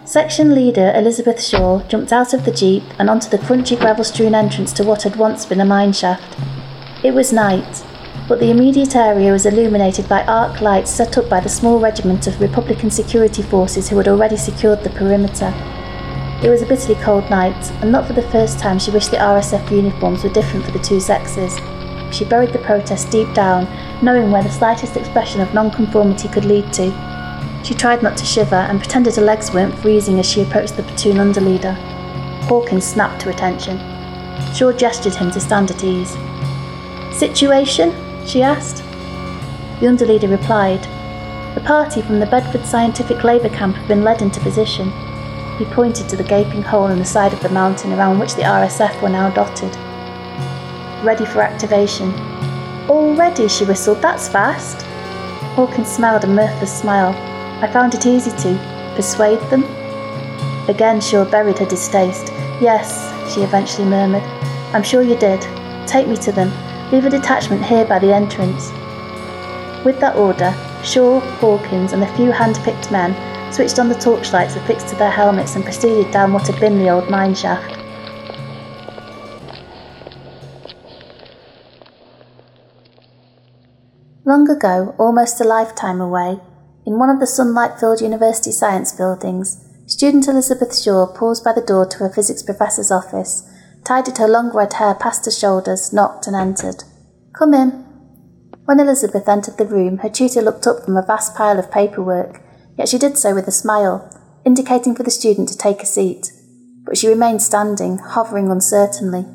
Section leader Elizabeth Shaw jumped out of the jeep and onto the crunchy gravel-strewn entrance to what had once been a mineshaft. It was night, but the immediate area was illuminated by arc lights set up by the small regiment of Republican security forces who had already secured the perimeter. It was a bitterly cold night, and not for the first time she wished the RSF uniforms were different for the two sexes. She buried the protest deep down, knowing where the slightest expression of nonconformity could lead to. She tried not to shiver and pretended her legs weren't freezing as she approached the platoon underleader. Hawkins snapped to attention. Shaw gestured him to stand at ease. "Situation?" she asked. The underleader replied. The party from the Bedford Scientific Labour Camp had been led into position. He pointed to the gaping hole in the side of the mountain around which the RSF were now dotted. "Ready for activation." "Already?" she whistled. "That's fast." Hawkins smiled a mirthless smile. "I found it easy to persuade them." Again Shaw buried her distaste. "Yes," she eventually murmured. "I'm sure you did. Take me to them. Leave a detachment here by the entrance." With that order, Shaw, Hawkins, and a few hand-picked men switched on the torchlights affixed to their helmets and proceeded down what had been the old mine shaft. Long ago, almost a lifetime away, in one of the sunlight-filled university science buildings, student Elizabeth Shaw paused by the door to her physics professor's office, tidied her long red hair past her shoulders, knocked and entered. "Come in." When Elizabeth entered the room, her tutor looked up from a vast pile of paperwork, yet she did so with a smile, indicating for the student to take a seat. But she remained standing, hovering uncertainly.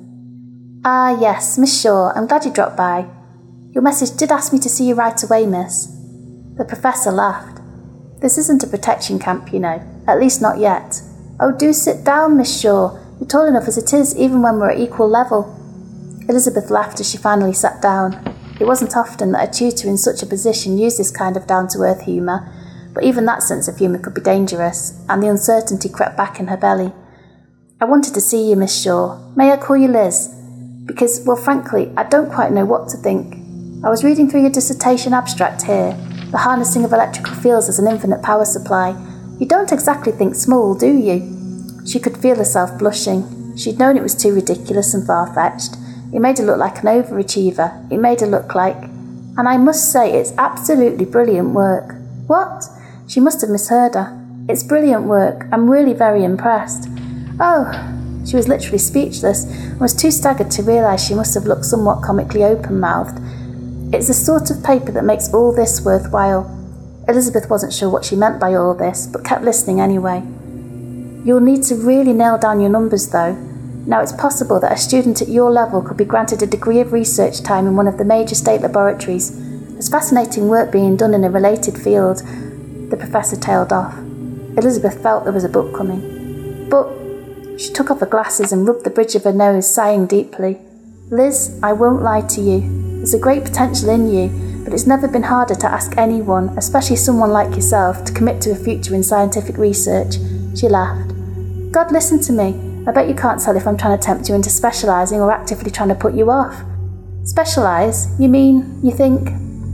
"Ah, yes, Miss Shaw, I'm glad you dropped by. Your message did ask me to see you right away, miss." The professor laughed. "This isn't a protection camp, you know. At least not yet." "Oh, do sit down, Miss Shaw. You're tall enough as it is, even when we're at equal level." Elizabeth laughed as she finally sat down. It wasn't often that a tutor in such a position used this kind of down-to-earth humour, but even that sense of humour could be dangerous, and the uncertainty crept back in her belly. "I wanted to see you, Miss Shaw. May I call you Liz? Because, well, frankly, I don't quite know what to think. I was reading through your dissertation abstract here, the harnessing of electrical fields as an infinite power supply. You don't exactly think small, do you?" She could feel herself blushing. She'd known it was too ridiculous and far-fetched. It made her look like an overachiever. It made her look like... "And I must say it's absolutely brilliant work." "What?" She must have misheard her. "It's brilliant work. I'm really very impressed." "Oh." She was literally speechless and was too staggered to realise she must have looked somewhat comically open-mouthed. "It's the sort of paper that makes all this worthwhile." Elizabeth wasn't sure what she meant by all this, but kept listening anyway. "You'll need to really nail down your numbers, though. Now, it's possible that a student at your level could be granted a degree of research time in one of the major state laboratories. There's fascinating work being done in a related field." The professor tailed off. Elizabeth felt there was a book coming. "But..." She took off her glasses and rubbed the bridge of her nose, sighing deeply. "Liz, I won't lie to you. There's a great potential in you, but it's never been harder to ask anyone, especially someone like yourself, to commit to a future in scientific research." She laughed. "God, listen to me. I bet you can't tell if I'm trying to tempt you into specialising or actively trying to put you off." "Specialise? You mean, you think..."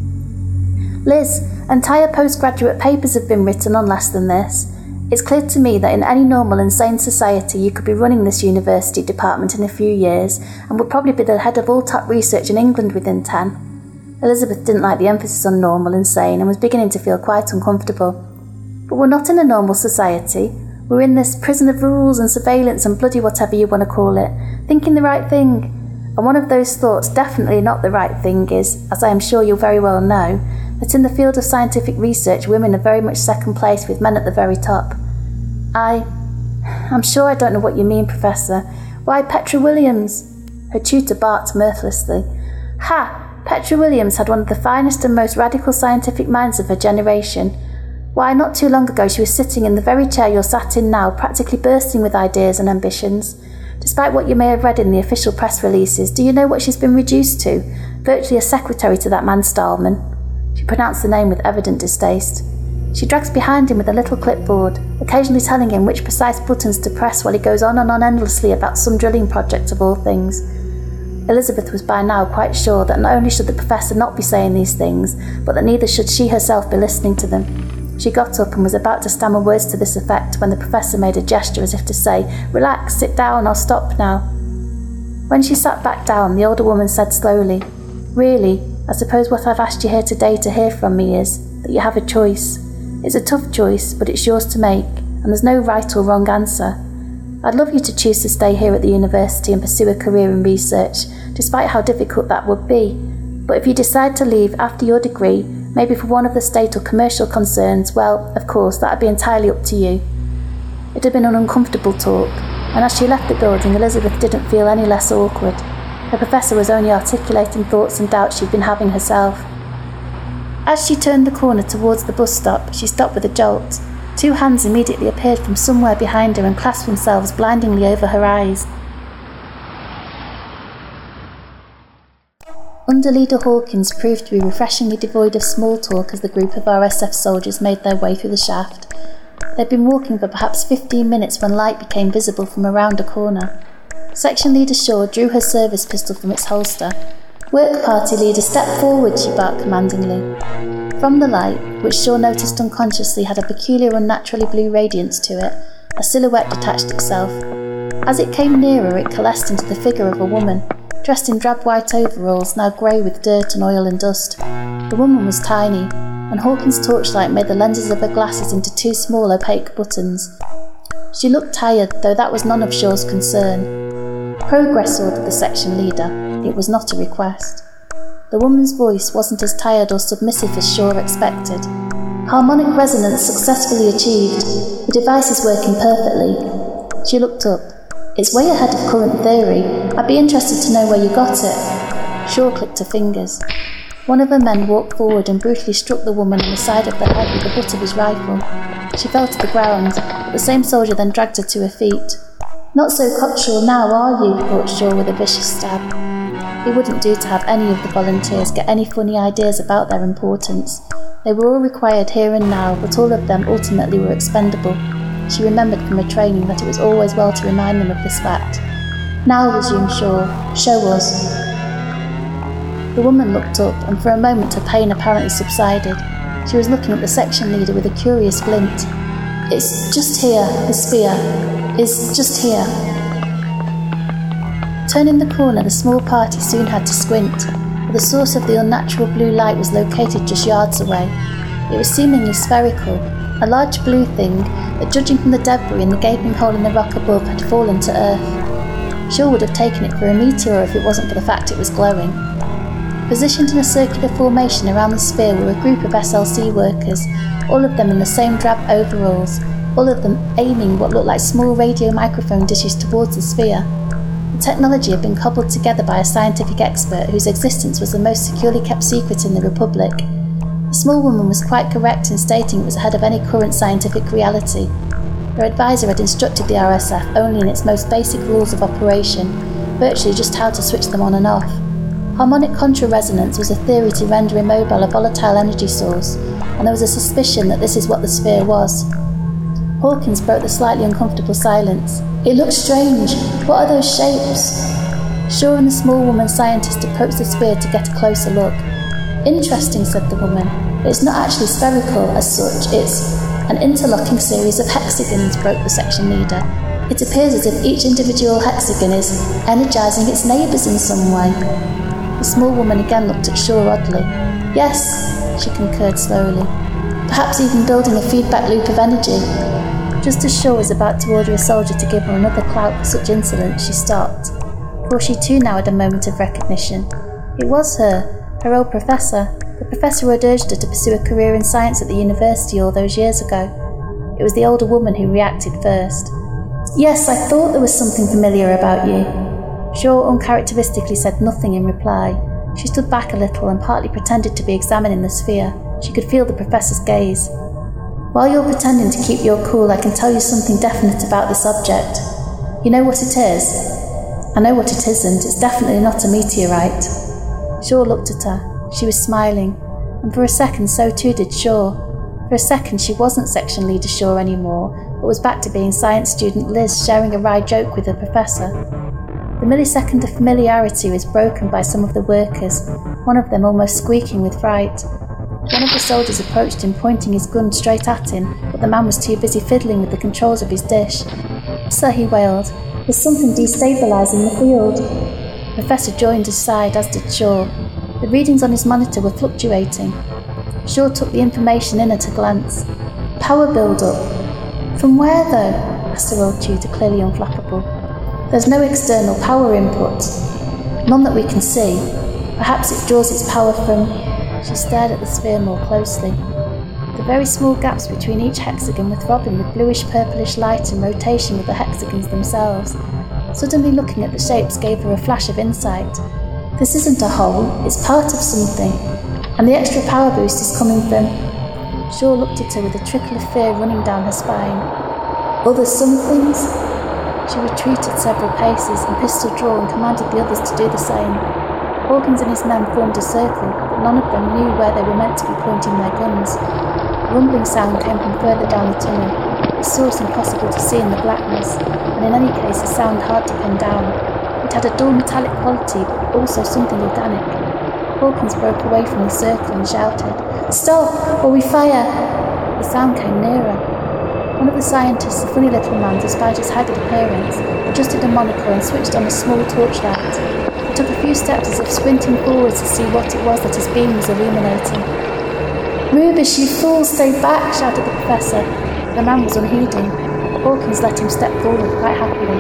"Liz, entire postgraduate papers have been written on less than this. It's clear to me that in any normal and sane society you could be running this university department in a few years and would probably be the head of all top research in England within 10. Elizabeth didn't like the emphasis on normal and sane and was beginning to feel quite uncomfortable. "But we're not in a normal society. We're in this prison of rules and surveillance and bloody whatever you want to call it, thinking the right thing. And one of those thoughts, definitely not the right thing, is, as I am sure you'll very well know, that in the field of scientific research women are very much second place with men at the very top." I'm sure I don't know what you mean, Professor. Why, Petra Williams." Her tutor barked mirthlessly. "Ha! Petra Williams had one of the finest and most radical scientific minds of her generation. Why, not too long ago she was sitting in the very chair you're sat in now, practically bursting with ideas and ambitions. Despite what you may have read in the official press releases, do you know what she's been reduced to? Virtually a secretary to that man Stallman." She pronounced the name with evident distaste. She drags behind him with a little clipboard, occasionally telling him which precise buttons to press while he goes on and on endlessly about some drilling project of all things. Elizabeth was by now quite sure that not only should the professor not be saying these things, but that neither should she herself be listening to them. She got up and was about to stammer words to this effect when the Professor made a gesture as if to say, "Relax, sit down, I'll stop now." When she sat back down, the older woman said slowly, "Really, I suppose what I've asked you here today to hear from me is that you have a choice. It's a tough choice, but it's yours to make, and there's no right or wrong answer. I'd love you to choose to stay here at the university and pursue a career in research, despite how difficult that would be. But if you decide to leave after your degree, maybe for one of the state or commercial concerns, well, of course, that'd be entirely up to you." It had been an uncomfortable talk, and as she left the building, Elizabeth didn't feel any less awkward. Her professor was only articulating thoughts and doubts she'd been having herself. As she turned the corner towards the bus stop, she stopped with a jolt. 2 hands immediately appeared from somewhere behind her and clasped themselves blindingly over her eyes. Underleader Hawkins proved to be refreshingly devoid of small talk as the group of RSF soldiers made their way through the shaft. They'd been walking for perhaps 15 minutes when light became visible from around a corner. Section Leader Shaw drew her service pistol from its holster. "Work Party Leader, step forward," she barked commandingly. From the light, which Shaw noticed unconsciously had a peculiar unnaturally blue radiance to it, a silhouette detached itself. As it came nearer, it coalesced into the figure of a woman, dressed in drab white overalls, now grey with dirt and oil and dust. The woman was tiny, and Hawkins' torchlight made the lenses of her glasses into 2 small opaque buttons. She looked tired, though that was none of Shaw's concern. "Progress," ordered the section leader. It was not a request. The woman's voice wasn't as tired or submissive as Shaw expected. "Harmonic resonance successfully achieved. The device is working perfectly." She looked up. "It's way ahead of current theory. I'd be interested to know where you got it." Shaw clicked her fingers. One of her men walked forward and brutally struck the woman on the side of the head with the butt of his rifle. She fell to the ground, but the same soldier then dragged her to her feet. "Not so cocksure now, are you?" thought Shaw with a vicious stab. It wouldn't do to have any of the volunteers get any funny ideas about their importance. They were all required here and now, but all of them ultimately were expendable. She remembered from her training that it was always well to remind them of this fact. "Now," resumed Shaw, "show us." The woman looked up, and for a moment her pain apparently subsided. She was looking at the section leader with a curious glint. "It's just here, the sphere. Is just here." Turning the corner, the small party soon had to squint, for the source of the unnatural blue light was located just yards away. It was seemingly spherical, a large blue thing that, judging from the debris in the gaping hole in the rock above, had fallen to earth. Shaw would have taken it for a meteor if it wasn't for the fact it was glowing. Positioned in a circular formation around the sphere were a group of SLC workers, all of them in the same drab overalls, all of them aiming what looked like small radio microphone dishes towards the sphere. The technology had been cobbled together by a scientific expert whose existence was the most securely kept secret in the Republic. The small woman was quite correct in stating it was ahead of any current scientific reality. Her advisor had instructed the RSF only in its most basic rules of operation, virtually just how to switch them on and off. Harmonic contraresonance was a theory to render immobile a volatile energy source, and there was a suspicion that this is what the sphere was. Hawkins broke the slightly uncomfortable silence. "It looks strange. What are those shapes?" Shaw and the small woman scientist approached the sphere to get a closer look. "Interesting," said the woman. "It's not actually spherical as such, it's an interlocking series of hexagons," broke the section leader. "It appears as if each individual hexagon is energising its neighbours in some way." The small woman again looked at Shaw oddly. "Yes," she concurred slowly. "Perhaps even building a feedback loop of energy." Just as Shaw was about to order a soldier to give her another clout for such insolence, she stopped, for she too now had a moment of recognition. It was her old professor, the professor who had urged her to pursue a career in science at the university all those years ago. It was the older woman who reacted first. "Yes, I thought there was something familiar about you." Shaw uncharacteristically said nothing in reply. She stood back a little and partly pretended to be examining the sphere. She could feel the professor's gaze. "While you're pretending to keep your cool, I can tell you something definite about this object. You know what it is?" "I know what it isn't. It's definitely not a meteorite." Shaw looked at her. She was smiling, and for a second so too did Shaw. For a second she wasn't Section Leader Shaw anymore, but was back to being science student Liz sharing a wry joke with her professor. The millisecond of familiarity was broken by some of the workers, one of them almost squeaking with fright. One of the soldiers approached him, pointing his gun straight at him, but the man was too busy fiddling with the controls of his dish. "Sir," he wailed, "there's something destabilising the field." The Professor joined his side, as did Shaw. The readings on his monitor were fluctuating. Shaw took the information in at a glance. "Power build-up." "From where, though?" asked her old tutor, clearly unflappable. "There's no external power input. None that we can see. Perhaps it draws its power from..." She stared at the sphere more closely. The very small gaps between each hexagon were throbbing with bluish-purplish light in rotation with the hexagons themselves. Suddenly looking at the shapes gave her a flash of insight. This isn't a hole, it's part of something. And the extra power boost is coming from... Shaw looked at her with a trickle of fear running down her spine. Other somethings? She retreated several paces and pistol draw and commanded the others to do the same. Hawkins and his men formed a circle, but none of them knew where they were meant to be pointing their guns. A rumbling sound came from further down the tunnel, its source impossible to see in the blackness, and in any case a sound hard to pin down. It had a dull metallic quality, but also something organic. Hawkins broke away from the circle and shouted, "Stop, or we fire!" The sound came nearer. One of the scientists, a funny little man despite his haggard appearance, adjusted a monocle and switched on a small torchlight. He took a few steps as if sprinting forwards to see what it was that his beam was illuminating. "Rubish, you fool, stay back!" shouted the Professor. The man was unheeding. Hawkins let him step forward quite happily.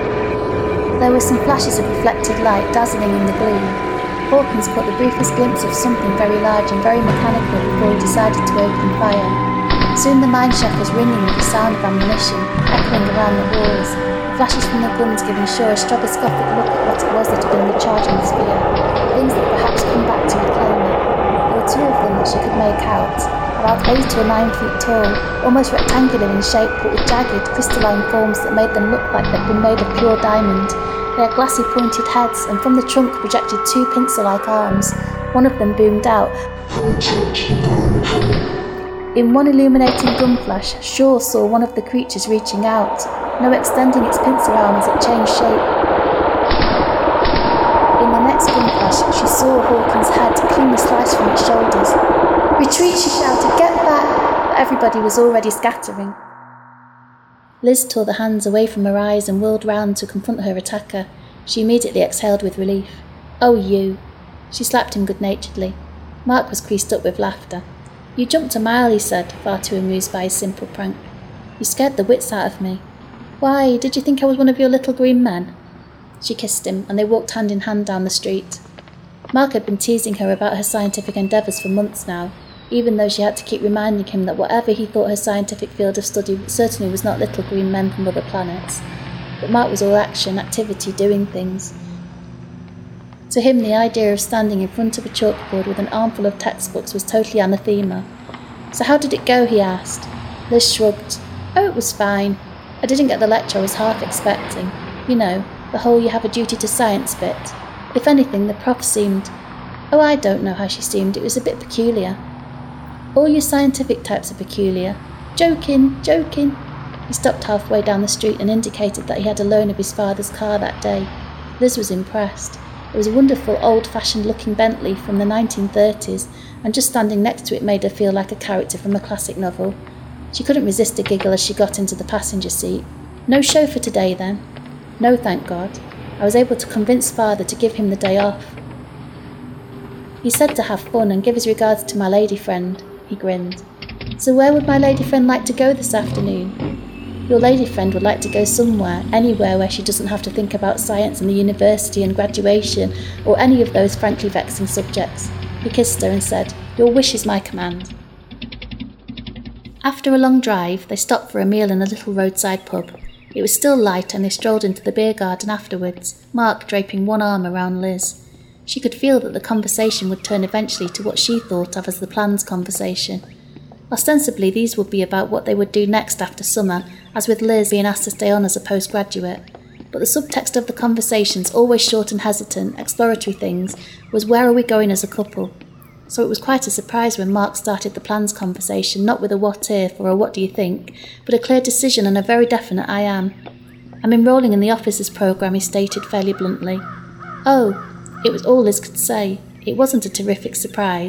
There were some flashes of reflected light dazzling in the gloom. Hawkins caught the briefest glimpse of something very large and very mechanical before he decided to open fire. Soon the mine shaft was ringing with the sound of ammunition, echoing around the walls, the flashes from the guns giving Shaw a stroboscopic look at what it was that had been recharging the sphere, things that perhaps come back to reclaim it. There were two of them that she could make out, about 8 or 9 feet tall, almost rectangular in shape but with jagged, crystalline forms that made them look like they'd been made of pure diamond. They had glassy pointed heads, and from the trunk projected 2 pincer-like arms. One of them boomed out. In one illuminating gun flash, Shaw saw one of the creatures reaching out, now extending its pincer arm as it changed shape. In the next gun flash, she saw Hawkins' head cleanly sliced from its shoulders. "Retreat," she shouted, "get back!" But everybody was already scattering. Liz tore the hands away from her eyes and whirled round to confront her attacker. She immediately exhaled with relief. "Oh, you!" She slapped him good-naturedly. Mark was creased up with laughter. "You jumped a mile," he said, far too amused by his simple prank. "You scared the wits out of me. Why, did you think I was one of your little green men?" She kissed him, and they walked hand in hand down the street. Mark had been teasing her about her scientific endeavours for months now, even though she had to keep reminding him that whatever he thought her scientific field of study certainly was not little green men from other planets. But Mark was all action, activity, doing things. To him, the idea of standing in front of a chalkboard with an armful of textbooks was totally anathema. "So how did it go?" he asked. Liz shrugged. "Oh, it was fine. I didn't get the lecture I was half expecting. You know, the whole you have a duty to science bit. If anything, the prof seemed... Oh, I don't know how she seemed. It was a bit peculiar." "All your scientific types are peculiar." "Joking, joking." He stopped halfway down the street and indicated that he had a loan of his father's car that day. Liz was impressed. It was a wonderful old-fashioned-looking Bentley from the 1930s, and just standing next to it made her feel like a character from a classic novel. She couldn't resist a giggle as she got into the passenger seat. "No chauffeur today, then?" "No, thank God. I was able to convince father to give him the day off. He said to have fun and give his regards to my lady friend." He grinned. "So where would my lady friend like to go this afternoon?" "Your lady friend would like to go somewhere, anywhere where she doesn't have to think about science and the university and graduation, or any of those frankly vexing subjects." He kissed her and said, "Your wish is my command." After a long drive, they stopped for a meal in a little roadside pub. It was still light and they strolled into the beer garden afterwards, Mark draping one arm around Liz. She could feel that the conversation would turn eventually to what she thought of as the plans conversation. Ostensibly, these would be about what they would do next after summer, as with Liz being asked to stay on as a postgraduate. But the subtext of the conversations, always short and hesitant, exploratory things, was where are we going as a couple? So it was quite a surprise when Mark started the plans conversation, not with a what if or a what do you think, but a clear decision and a very definite I am. "I'm enrolling in the officers' programme," he stated fairly bluntly. "Oh," it was all Liz could say. It wasn't a terrific surprise.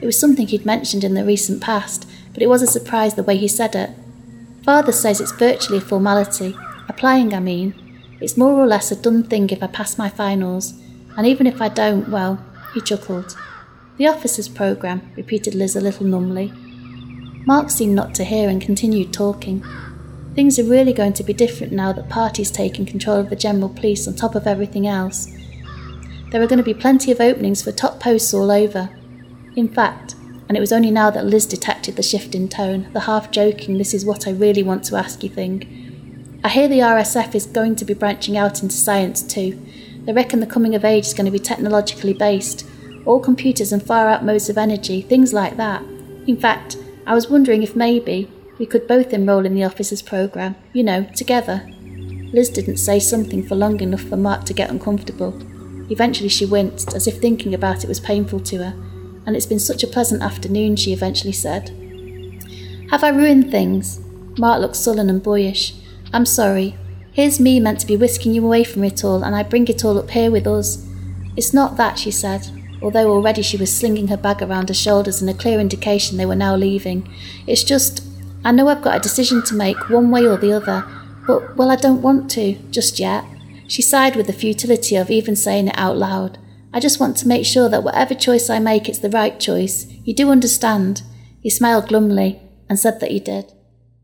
It was something he'd mentioned in the recent past, but it was a surprise the way he said it. Father says it's virtually a formality. Applying, I mean. It's more or less a done thing if I pass my finals, and even if I don't, well, he chuckled. The officers' programme, repeated Liz a little numbly. Mark seemed not to hear and continued talking. Things are really going to be different now that Party's taking control of the General Police on top of everything else. There are going to be plenty of openings for top posts all over. In fact, and it was only now that Liz detected the shift in tone, the half-joking "this is what I really want to ask you" thing. I hear the RSF is going to be branching out into science too. They reckon the coming of age is going to be technologically based. All computers and far-out modes of energy, things like that. In fact, I was wondering if maybe we could both enrol in the officers' programme, together. Liz didn't say something for long enough for Mark to get uncomfortable. Eventually she winced, as if thinking about it was painful to her. And it's been such a pleasant afternoon, she eventually said. Have I ruined things? Mark looked sullen and boyish. I'm sorry. Here's me meant to be whisking you away from it all, and I bring it all up here with us. It's not that, she said, although already she was slinging her bag around her shoulders in a clear indication they were now leaving. It's just, I know I've got a decision to make, one way or the other, but, well, I don't want to, just yet. She sighed with the futility of even saying it out loud. I just want to make sure that whatever choice I make, it's the right choice. You do understand? He smiled glumly and said that he did.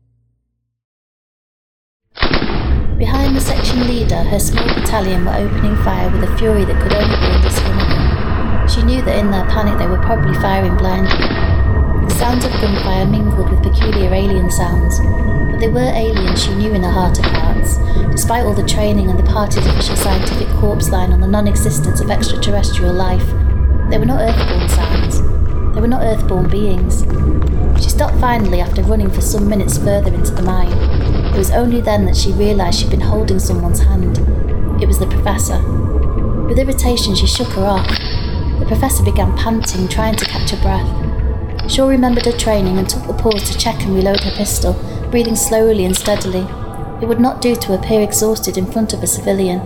Behind the section leader, her small battalion were opening fire with a fury that could only be indescribable. She knew that in their panic they were probably firing blindly. The sounds of gunfire mingled with peculiar alien sounds, but they were aliens she knew in her heart of hearts, despite all the training and the party's official scientific corpse line on the non-existence of extraterrestrial life. They were not Earthborn sounds. They were not Earthborn beings. She stopped finally after running for some minutes further into the mine. It was only then that she realised she'd been holding someone's hand. It was the Professor. With irritation she shook her off. The Professor began panting, trying to catch her breath. Shaw remembered her training and took the pause to check and reload her pistol, breathing slowly and steadily. It would not do to appear exhausted in front of a civilian.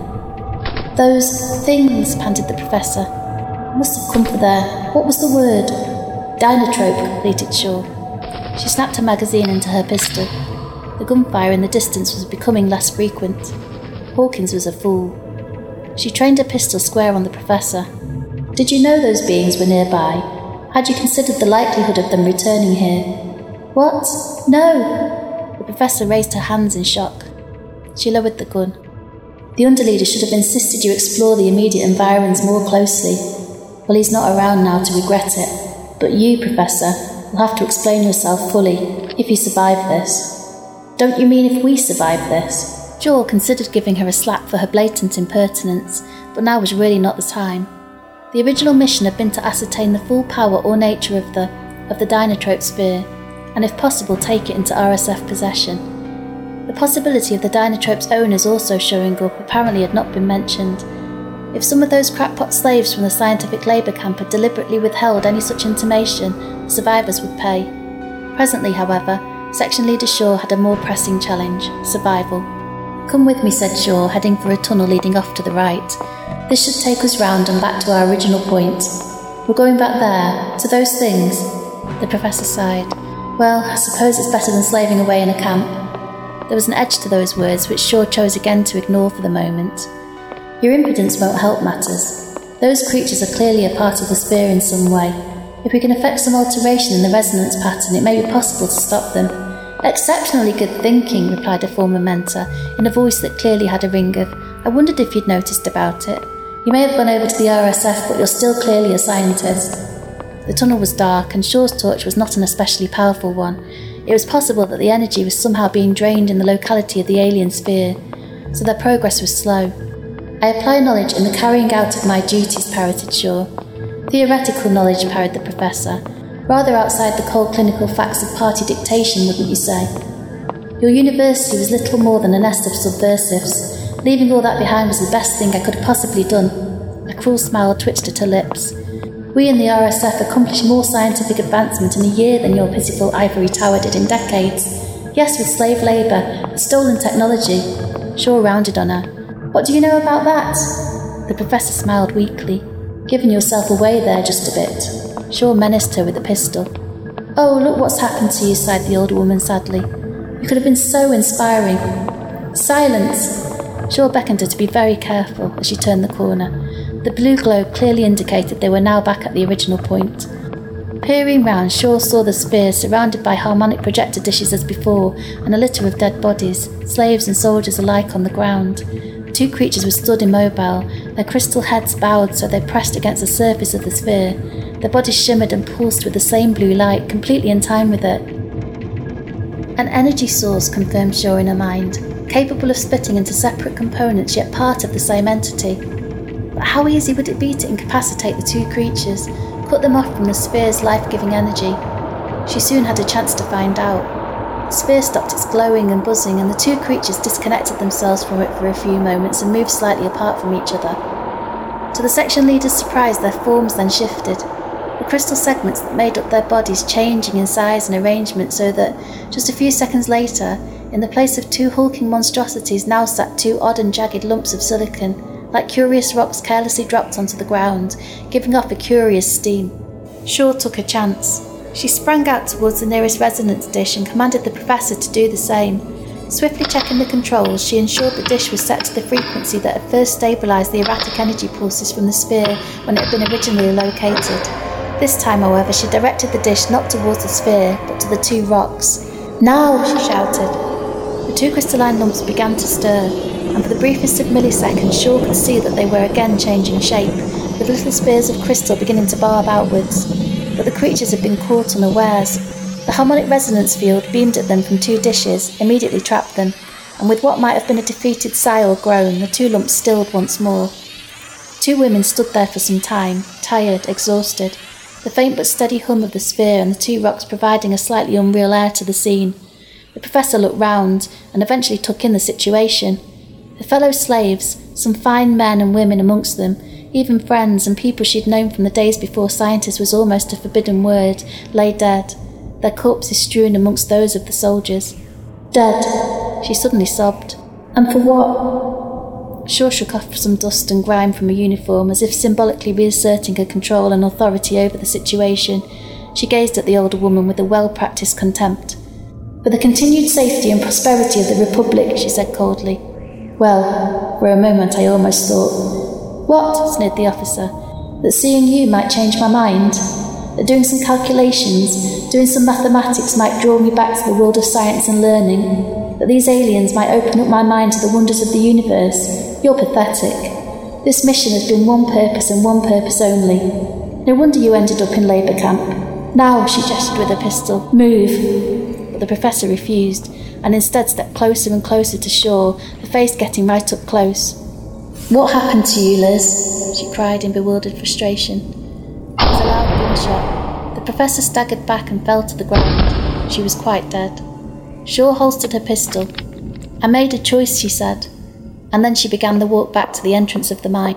Those things, panted the Professor. Must have come from there. What was the word? Dynatrope, completed Shaw. She snapped her magazine into her pistol. The gunfire in the distance was becoming less frequent. Hawkins was a fool. She trained her pistol square on the Professor. Did you know those beings were nearby? Had you considered the likelihood of them returning here? What? No! The Professor raised her hands in shock. She lowered the gun. The underleader should have insisted you explore the immediate environs more closely. Well, he's not around now to regret it. But you, Professor, will have to explain yourself fully, if you survive this. Don't you mean if we survive this? Joel considered giving her a slap for her blatant impertinence, but now was really not the time. The original mission had been to ascertain the full power or nature of the Dynatrope sphere, and if possible take it into RSF possession. The possibility of the Dynatrope's owners also showing up apparently had not been mentioned. If some of those crackpot slaves from the scientific labour camp had deliberately withheld any such intimation, the survivors would pay. Presently, however, Section Leader Shaw had a more pressing challenge: survival. Come with me, said Shaw, heading for a tunnel leading off to the right. This should take us round and back to our original point. We're going back there, to those things. The Professor sighed. Well, I suppose it's better than slaving away in a camp. There was an edge to those words which Shaw chose again to ignore for the moment. Your impudence won't help matters. Those creatures are clearly a part of the sphere in some way. If we can effect some alteration in the resonance pattern, it may be possible to stop them. Exceptionally good thinking, replied a former mentor, in a voice that clearly had a ring of, I wondered if you'd noticed about it. You may have gone over to the RSF, but you're still clearly a scientist. The tunnel was dark, and Shaw's torch was not an especially powerful one. It was possible that the energy was somehow being drained in the locality of the alien sphere, so their progress was slow. I apply knowledge in the carrying out of my duties, parroted Shaw. Theoretical knowledge, parried the Professor. Rather outside the cold clinical facts of party dictation, wouldn't you say? Your university was little more than a nest of subversives. Leaving all that behind was the best thing I could have possibly done. A cruel smile twitched at her lips. We in the RSF accomplished more scientific advancement in a year than your pitiful ivory tower did in decades. Yes, with slave labour, with stolen technology. Shaw rounded on her. What do you know about that? The Professor smiled weakly. Giving yourself away there just a bit. Shaw menaced her with a pistol. Oh, look what's happened to you, sighed the older woman sadly. You could have been so inspiring. Silence! Shaw beckoned her to be very careful as she turned the corner. The blue glow clearly indicated they were now back at the original point. Peering round, Shaw saw the sphere surrounded by harmonic projector dishes as before, and a litter of dead bodies, slaves and soldiers alike on the ground. The two creatures were stood immobile, their crystal heads bowed so they pressed against the surface of the sphere. Their bodies shimmered and pulsed with the same blue light, completely in time with it. An energy source, confirmed Shaw in her mind, capable of splitting into separate components yet part of the same entity. But how easy would it be to incapacitate the two creatures, cut them off from the sphere's life-giving energy? She soon had a chance to find out. The sphere stopped its glowing and buzzing, and the two creatures disconnected themselves from it for a few moments and moved slightly apart from each other. To the section leader's surprise, their forms then shifted, the crystal segments that made up their bodies changing in size and arrangement so that, just a few seconds later, in the place of two hulking monstrosities now sat two odd and jagged lumps of silicon, like curious rocks carelessly dropped onto the ground, giving off a curious steam. Shaw took a chance. She sprang out towards the nearest resonance dish and commanded the professor to do the same. Swiftly checking the controls, she ensured the dish was set to the frequency that had first stabilised the erratic energy pulses from the sphere when it had been originally located. This time, however, she directed the dish not towards the sphere, but to the two rocks. Now, she shouted. The two crystalline lumps began to stir, and for the briefest of milliseconds Shaw could see that they were again changing shape, with little spears of crystal beginning to barb outwards. But the creatures had been caught unawares. The harmonic resonance field beamed at them from two dishes, immediately trapped them, and with what might have been a defeated sigh or groan, the two lumps stilled once more. Two women stood there for some time, tired, exhausted, the faint but steady hum of the sphere and the two rocks providing a slightly unreal air to the scene. The professor looked round and eventually took in the situation. Her fellow slaves, some fine men and women amongst them, even friends and people she'd known from the days before scientist was almost a forbidden word, lay dead, their corpses strewn amongst those of the soldiers. Dead, she suddenly sobbed. And for what? Shaw shook off some dust and grime from her uniform as if symbolically reasserting her control and authority over the situation. She gazed at the older woman with a well-practised contempt. For the continued safety and prosperity of the Republic, she said coldly. Well, for a moment I almost thought. What? Sneered the officer. That seeing you might change my mind? That doing some calculations, doing some mathematics might draw me back to the world of science and learning? That these aliens might open up my mind to the wonders of the universe? You're pathetic. This mission has been one purpose and one purpose only. No wonder you ended up in labour camp. Now, she gestured with her pistol, move. But the professor refused, and instead stepped closer and closer to Shaw, her face getting right up close. What happened to you, Liz? She cried in bewildered frustration. There was a loud gunshot. The professor staggered back and fell to the ground. She was quite dead. Shaw holstered her pistol. I made a choice, she said, and then she began the walk back to the entrance of the mine.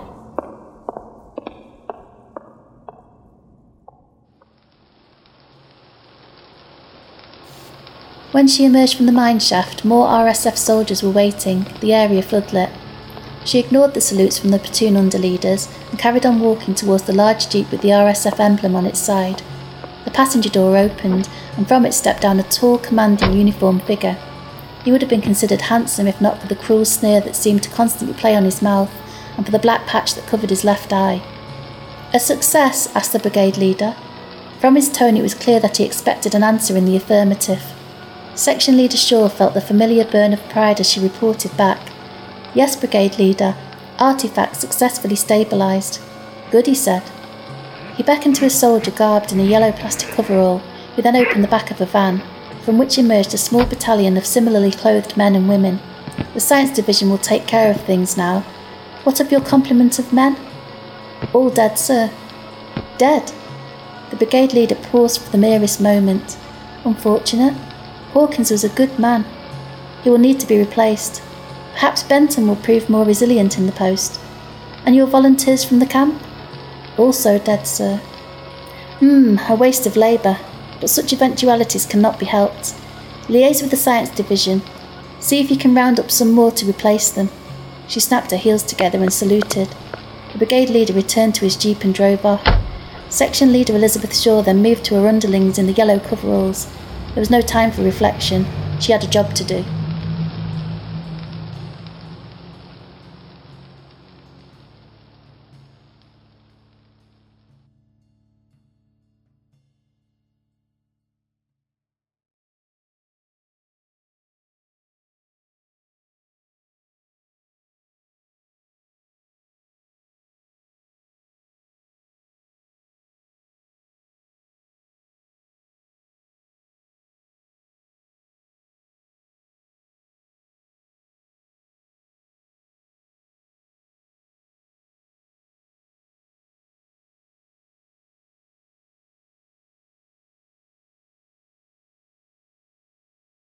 When she emerged from the mine shaft, more RSF soldiers were waiting, the area floodlit. She ignored the salutes from the platoon underleaders and carried on walking towards the large jeep with the RSF emblem on its side. The passenger door opened, and from it stepped down a tall, commanding, uniformed figure. He would have been considered handsome if not for the cruel sneer that seemed to constantly play on his mouth, and for the black patch that covered his left eye. A success? Asked the brigade leader. From his tone it was clear that he expected an answer in the affirmative. Section Leader Shaw felt the familiar burn of pride as she reported back. Yes, Brigade Leader. Artifact successfully stabilised. Good, he said. He beckoned to a soldier garbed in a yellow plastic coverall, who then opened the back of a van, from which emerged a small battalion of similarly clothed men and women. The Science Division will take care of things now. What of your complement of men? All dead, sir. Dead? The brigade leader paused for the merest moment. Unfortunate. Hawkins was a good man. He will need to be replaced. Perhaps Benton will prove more resilient in the post. And your volunteers from the camp? Also dead, sir. A waste of labour, but such eventualities cannot be helped. Liaise with the Science Division. See if you can round up some more to replace them. She snapped her heels together and saluted. The brigade leader returned to his jeep and drove off. Section leader Elizabeth Shaw then moved to her underlings in the yellow coveralls. There was no time for reflection. She had a job to do.